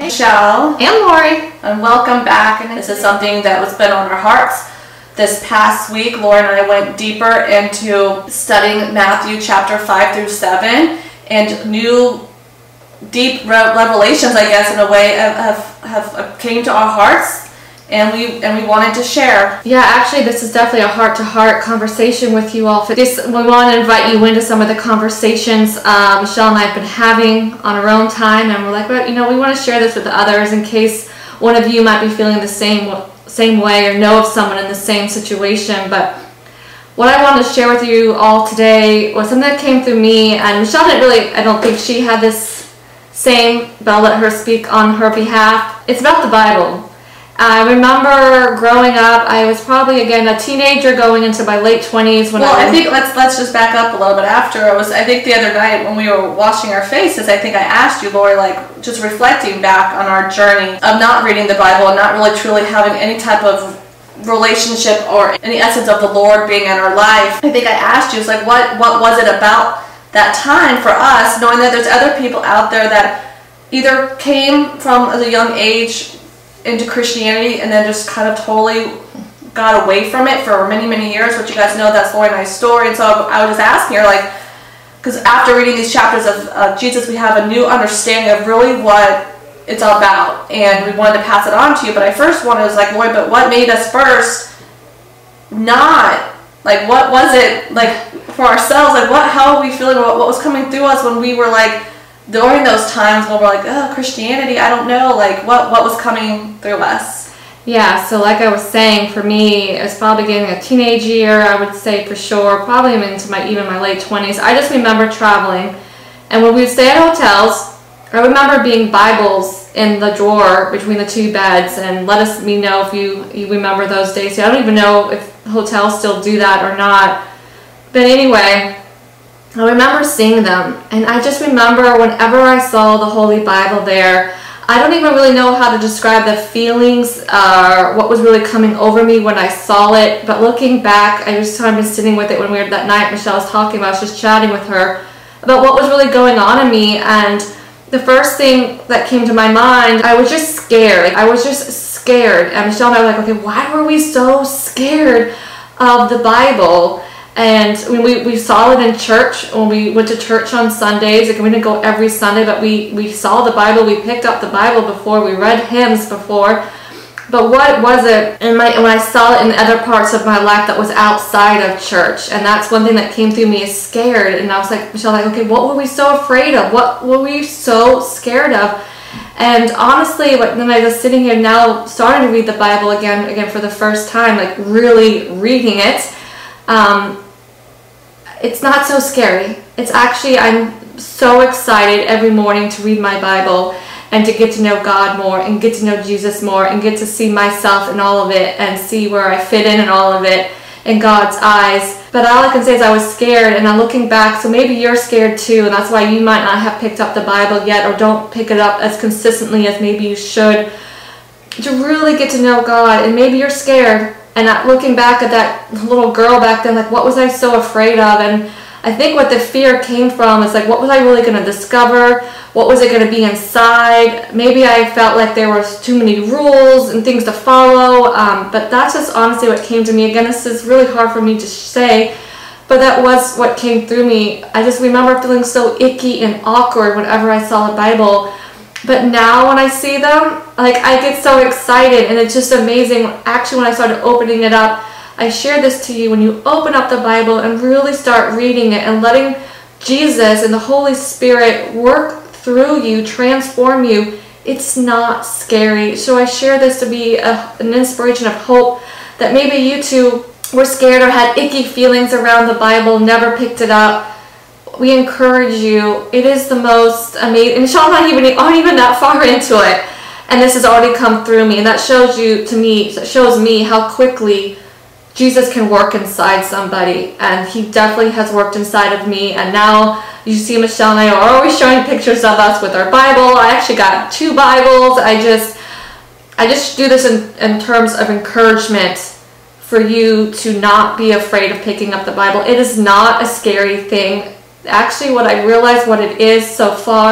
Michelle and Lori, and welcome back. And this is something that was been on our hearts this past week. Lori and I went deeper into studying Matthew chapter 5 through 7 and new deep revelations, I guess, in a way, have came to our hearts. And we wanted to share. Yeah, actually, this is definitely a heart-to-heart conversation with you all. We want to invite you into some of the conversations Michelle and I have been having on our own time, and we're like, well, we want to share this with others in case one of you might be feeling the same way or know of someone in the same situation. But what I wanted to share with you all today was something that came through me, and Michelle I don't think she had this same, but I'll let her speak on her behalf. It's about the Bible. I remember growing up, I was probably, again, a teenager going into my late 20s. I think let's just back up a little bit after. I think the other night when we were washing our faces, I think I asked you, Lori, just reflecting back on our journey of not reading the Bible and not really truly having any type of relationship or any essence of the Lord being in our life. I think I asked you, what was it about that time for us, knowing that there's other people out there that either came from as a young age into Christianity and then just kind of totally got away from it for many, many years, which you guys know that's Lori and I's story. And so I was just asking her, because after reading these chapters of Jesus, we have a new understanding of really what it's all about, and we wanted to pass it on to you. But I first wanted to Lori, but what made us first not, what was it, for ourselves, how are we feeling, what was coming through us when we were during those times when we're oh, Christianity, I don't know, what was coming through us? Yeah, so like I was saying, for me, it was probably getting a teenage year, I would say for sure, probably into my late 20s. I just remember traveling, and when we would stay at hotels, I remember being Bibles in the drawer between the two beds, and let me know if you remember those days. I don't even know if hotels still do that or not. But anyway, I remember seeing them, and I just remember whenever I saw the Holy Bible there, I don't even really know how to describe the feelings or what was really coming over me when I saw it, but looking back, I just kind of been sitting with it when we were that night Michelle was talking about, I was just chatting with her about what was really going on in me, and the first thing that came to my mind, I was just scared. I was just scared, and Michelle and I were okay, why were we so scared of the Bible? And we saw it in church when we went to church on Sundays. We didn't go every Sunday, but we saw the Bible. We picked up the Bible before. We read hymns before. But what was it when I saw it in other parts of my life that was outside of church? And that's one thing that came through me, is scared. And I was Michelle, okay, what were we so afraid of? What were we so scared of? And honestly, when I was sitting here now, starting to read the Bible again for the first time, really reading it, it's not so scary. It's actually, I'm so excited every morning to read my Bible and to get to know God more and get to know Jesus more and get to see myself in all of it and see where I fit in all of it in God's eyes. But all I can say is I was scared, and I'm looking back, so maybe you're scared too, and that's why you might not have picked up the Bible yet or don't pick it up as consistently as maybe you should to really get to know God. And maybe you're scared. And looking back at that little girl back then, what was I so afraid of? And I think what the fear came from is what was I really going to discover? What was it going to be inside? Maybe I felt like there was too many rules and things to follow. But that's just honestly what came to me. Again, this is really hard for me to say, but that was what came through me. I just remember feeling so icky and awkward whenever I saw the Bible. But now when I see them, I get so excited, and it's just amazing. Actually, when I started opening it up, I share this to you. When you open up the Bible and really start reading it and letting Jesus and the Holy Spirit work through you, transform you, it's not scary. So I share this to be an inspiration of hope that maybe you too were scared or had icky feelings around the Bible, never picked it up. We encourage you. It is the most amazing. Michelle, aren't even that far into it, and this has already come through me, and that shows me how quickly Jesus can work inside somebody, and he definitely has worked inside of me. And now you see Michelle and I are always showing pictures of us with our Bible. I actually got 2 Bibles. I just do this in terms of encouragement for you to not be afraid of picking up the Bible. It is not a scary thing. Actually, what I realized what it is so far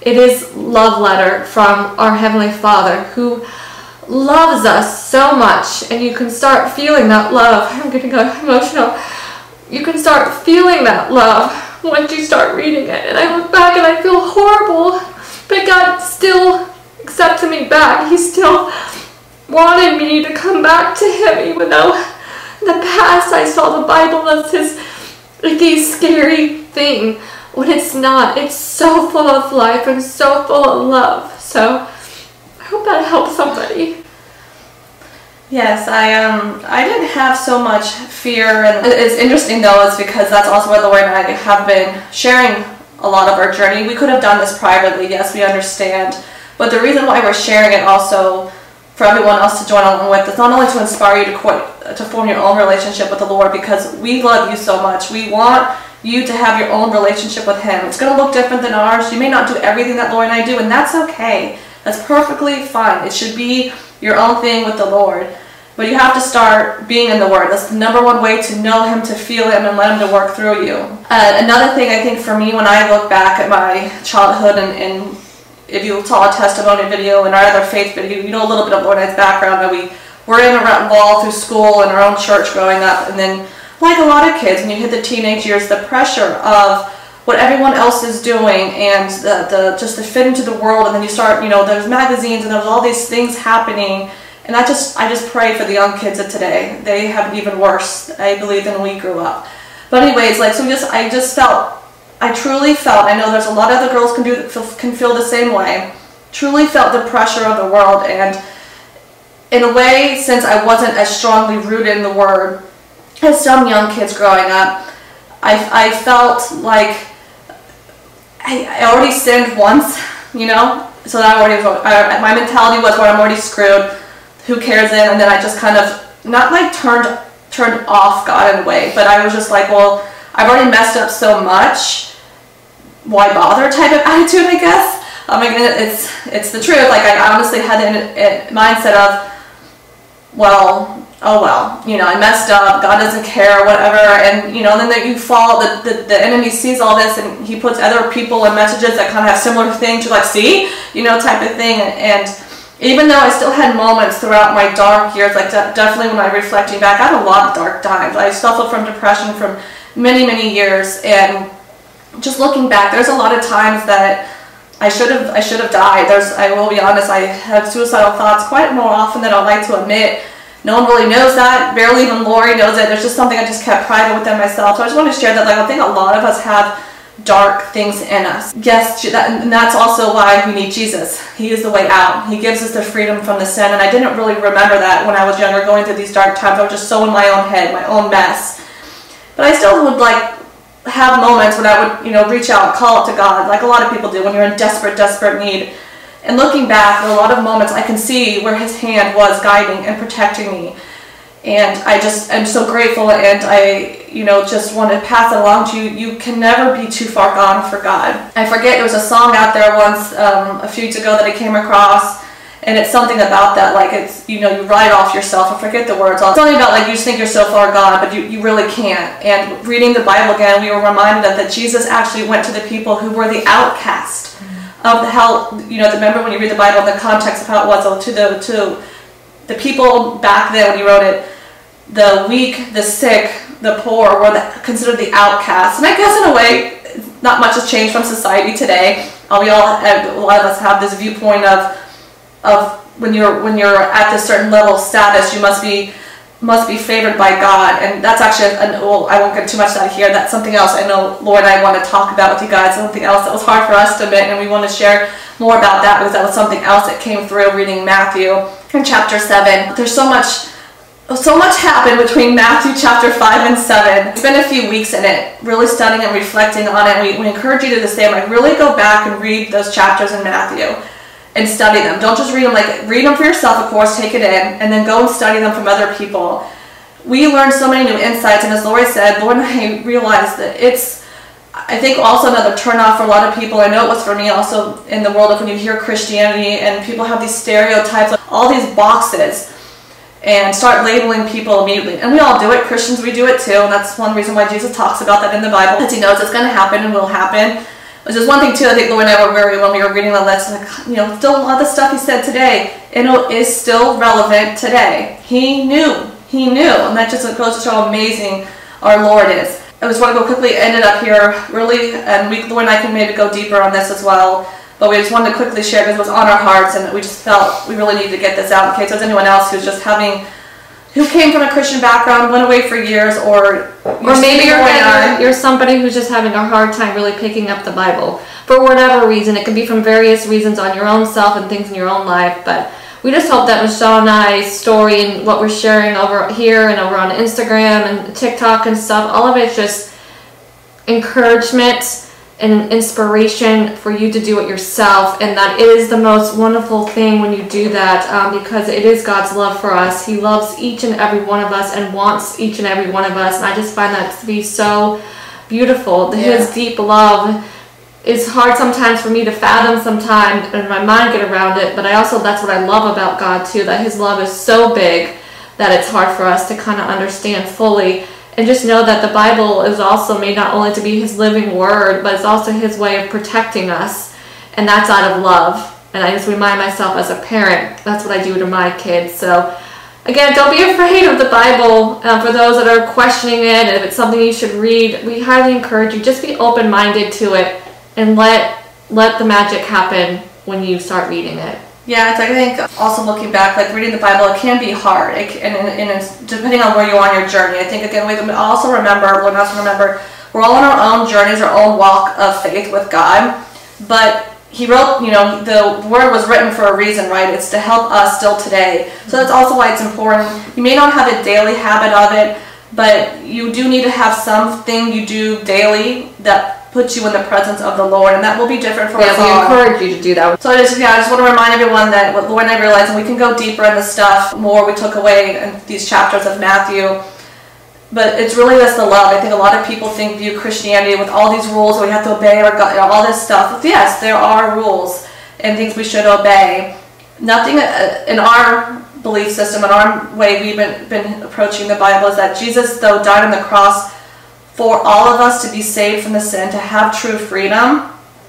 It is love letter from our Heavenly Father, who loves us so much, and you can start feeling that love. I'm gonna go emotional. You can start feeling that love once you start reading it. And I look back and I feel horrible, but God still accepted me back. He still wanted me to come back to Him, even though in the past I saw the Bible as this icky, scary thing, when it's not. It's so full of life and so full of love. So I hope that helps somebody. Yes, I didn't have so much fear, and it's interesting though, is because that's also where Lori and I have been sharing a lot of our journey. We could have done this privately, yes, we understand, but the reason why we're sharing it also for everyone else to join along with is not only to inspire you to form your own relationship with the Lord, because we love you so much. We want you to have your own relationship with Him. It's going to look different than ours. You may not do everything that Lori and I do, and that's okay. That's perfectly fine. It should be your own thing with the Lord. But you have to start being in the Word. That's the number one way to know Him, to feel Him, and let Him to work through you. Another thing I think for me, when I look back at my childhood, and if you saw a testimony video and our other faith video, you know a little bit of Lori and I's background, that we were in a wall through school and our own church growing up, and then like a lot of kids, when you hit the teenage years, the pressure of what everyone else is doing, and just to fit into the world, and then you start, there's magazines and there's all these things happening. And I just pray for the young kids of today. They have it even worse, I believe, than we grew up. But anyways, I truly felt, I know there's a lot of other girls can feel the same way, truly felt the pressure of the world. And in a way, since I wasn't as strongly rooted in the Word as some young kids growing up, I felt like I already sinned once, so that my mentality was, well, I'm already screwed. Who cares then? And then I just kind of, not like turned off God in a way, but I was just like, well, I've already messed up so much, why bother type of attitude, I guess. It's the truth. Like, I honestly had the mindset of, well, oh well, I messed up, God doesn't care, whatever, and then you fall, the enemy sees all this, and he puts other people and messages that kind of have similar things, you're like, see, type of thing. And even though I still had moments throughout my dark years, like definitely when I'm reflecting back, I had a lot of dark times. I suffered from depression from many, many years, and just looking back, there's a lot of times that I should have died. I will be honest, I have suicidal thoughts quite more often than I'd like to admit. No one really knows that. Barely even Lori knows it. There's just something I just kept private within myself. So I just want to share that. I think a lot of us have dark things in us. Yes, and that's also why we need Jesus. He is the way out. He gives us the freedom from the sin. And I didn't really remember that when I was younger, going through these dark times. I was just so in my own head, my own mess. But I still would have moments when I would, reach out, call out to God, like a lot of people do when you're in desperate, desperate need. And looking back, there are a lot of moments I can see where His hand was guiding and protecting me. And I just am so grateful, and I, just want to pass it along to you. You can never be too far gone for God. I forget, there was a song out there once, a few years ago that I came across, and it's something about that, like it's, you write off yourself. I forget the words. It's something about you just think you're so far gone, but you really can't. And reading the Bible again, we were reminded that Jesus actually went to the people who were the outcast of the hell. Remember when you read the Bible, the context of how it was to the people back then when He wrote it, the weak, the sick, the poor were considered the outcasts. And I guess in a way, not much has changed from society today. A lot of us have this viewpoint of when you're at this certain level of status, you must be favored by God. And that's actually I won't get too much out here. That's something else I know Lord and I want to talk about with you guys. Something else that was hard for us to admit, and we want to share more about that, because that was something else that came through reading Matthew in chapter 7. There's so much happened between Matthew chapter 5 and 7. It's been a few weeks in it, really studying and reflecting on it. We encourage you to do the same. Really go back and read those chapters in Matthew and study them. Don't just read them. Read them for yourself, of course, take it in, and then go and study them from other people. We learned so many new insights, and as Lori said, Lord and I realized that it's, I think, also another turnoff for a lot of people. I know it was for me also in the world of when you hear Christianity and people have these stereotypes, all these boxes, and start labeling people immediately. And we all do it. Christians, we do it too. And that's one reason why Jesus talks about that in the Bible, because He knows it's going to happen and will happen. Which is one thing too, I think Lord and I were when we were reading the list, like, still a lot of the stuff he said today, is still relevant today. He knew, and that just goes to show how amazing our Lord is. I just want to go quickly, ended up here, really, and Lord and I can maybe go deeper on this as well, but we just wanted to quickly share because it was on our hearts, and we just felt we really needed to get this out in case there's anyone else who's just who came from a Christian background, went away for years, or maybe you're somebody who's just having a hard time really picking up the Bible for whatever reason. It could be from various reasons on your own self and things in your own life, but we just hope that Michelle and I's story and what we're sharing over here and over on Instagram and TikTok and stuff, all of it's just encouragement and inspiration for you to do it yourself, and that it is the most wonderful thing when you do that, because it is God's love for us. He loves each and every one of us and wants each and every one of us, and I just find that to be so beautiful. His deep love is hard sometimes for me to fathom sometimes and my mind get around it, but that's what I love about God too, that his love is so big that it's hard for us to kind of understand fully. And just know that the Bible is also made not only to be his living word, but it's also his way of protecting us. And that's out of love. And I just remind myself as a parent, that's what I do to my kids. So again, don't be afraid of the Bible. For those that are questioning it, if it's something you should read, we highly encourage you, just be open-minded to it and let the magic happen when you start reading it. Yeah, I think also looking back, like reading the Bible, it can be hard, and it's depending on where you are on your journey. I think again, we also remember, we're all on our own journeys, our own walk of faith with God. But he wrote, the word was written for a reason, right? It's to help us still today. So that's also why it's important. You may not have a daily habit of it, but you do need to have something you do daily that puts you in the presence of the Lord, and that will be different for us all. We encourage you to do that. So I just want to remind everyone that what Lord and I realized, and we can go deeper in the stuff more we took away in these chapters of Matthew, but it's really just the love. I think a lot of people view Christianity with all these rules that we have to obey, or all this stuff. Yes, there are rules and things we should obey. Nothing in our belief system, in our way we've been approaching the Bible, is that Jesus, though, died on the cross for all of us to be saved from the sin, to have true freedom.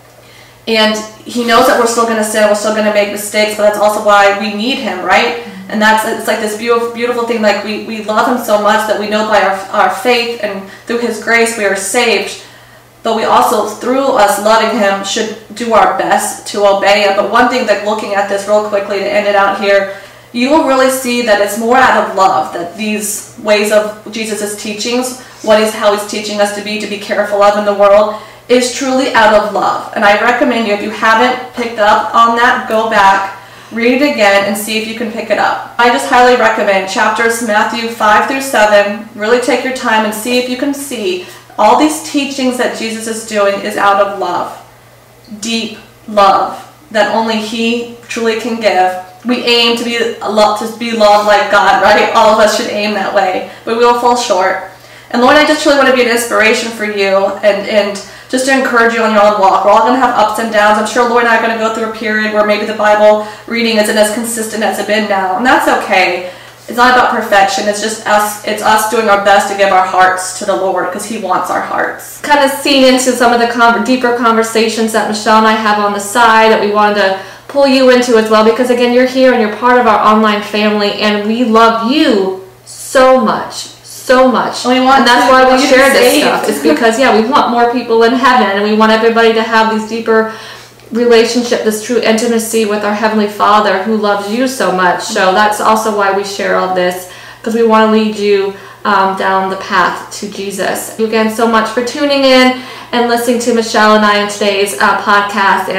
And he knows that we're still going to sin, we're still going to make mistakes, but that's also why we need him, right? And it's like this beautiful thing, like we love him so much that we know by our faith and through his grace we are saved, but we also, through us loving him, should do our best to obey him. But one thing, that looking at this real quickly to end it out here, you will really see that it's more out of love, that these ways of Jesus' teachings, how he's teaching us to be careful of in the world, is truly out of love. And I recommend you, if you haven't picked up on that, go back, read it again, and see if you can pick it up. I just highly recommend chapters Matthew 5 through 7. Really take your time and see if you can see all these teachings that Jesus is doing is out of love. Deep love that only he truly can give. We aim to be loved like God, right? All of us should aim that way, but we will fall short. And Lord, I just really want to be an inspiration for you and just to encourage you on your own walk. We're all going to have ups and downs. I'm sure Lord and I are going to go through a period where maybe the Bible reading isn't as consistent as it's been now, and that's okay. It's not about perfection. It's just us. It's us doing our best to give our hearts to the Lord, because he wants our hearts. Kind of seeing into some of the deeper conversations that Michelle and I have on the side that we wanted to pull you into as well, because again, you're here and you're part of our online family, and we love you so much. And that's why we share this stuff. It's because, we want more people in heaven, and we want everybody to have these deeper relationship, this true intimacy with our Heavenly Father who loves you so much. So that's also why we share all this, because we want to lead you down the path to Jesus. Thank you again so much for tuning in and listening to Michelle and I in today's podcast.